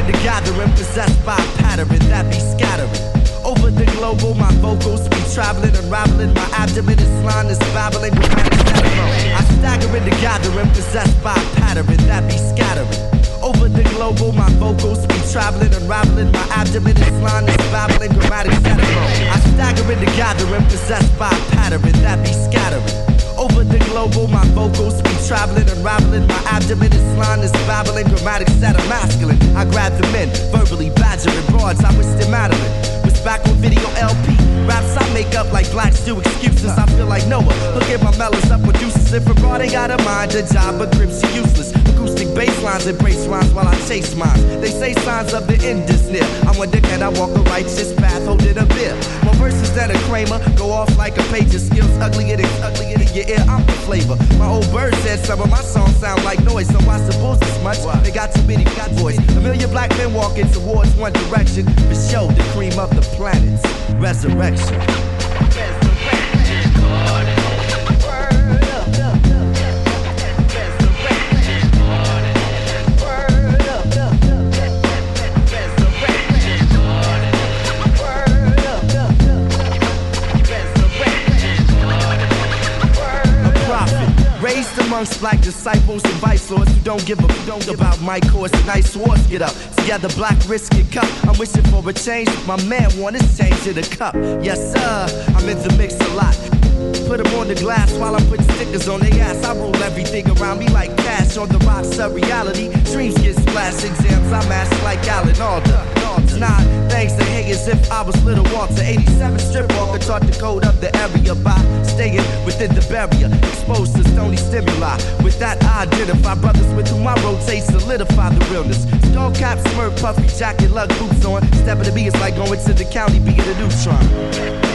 staggering the gathering, possessed by a pattern that be scattering. Over the global, my vocals be traveling, unraveling. My abdomen is line is babbling with I stagger in the gathering, possessed by a pattern that be scattering. Over the global, my vocals be traveling, unraveling. My abdomen is line is babbling, grammatic saturn. I stagger in the gathering, possessed by a pattern that be scattering. Over the global, my vocals be traveling, unraveling. My abdomen is line is babbling, grammatic saturn masculine. I grab the men, verbally badgering broads. I wish them Madeline was back on video LP. Raps I make up like blacks do excuses. I feel like Noah, look at my mellows up producers. If a broad ain't got a mind, a job, but grips are useless. Acoustic bass lines embrace rhymes while I chase mines. They say signs of the end is near. I wonder can I walk a righteous path holding a beer? More verses than a Kramer go off like a page of skills. Uglier in your ear, I'm the flavor. My old bird said some of my songs sound like noise. So why suppose this much? They got too many got voice. A million black men walking towards one direction. For show the cream of the planets. Resurrection. Raised amongst black disciples and vice lords who don't give a don't about my course. Nice swords get up together, black risky cup. I'm wishing for a change. My man want his change to the cup. Yes sir, I'm in the mix a lot. Put them on the glass while I'm putting stickers on their ass. I rule everything around me like cash on the rocks of reality. Dreams get splashed, exams I master like Alan Alda. Nah, thanks to haters if I was Little Walter. 87 strip walker taught the code of the area by staying within the barrier. Exposed to stony stimuli. With that I identify brothers with whom I rotate, solidify the realness. Skull cap, smirk, puffy jacket, lug boots on. Stepping to be is like going to the county, being a neutron.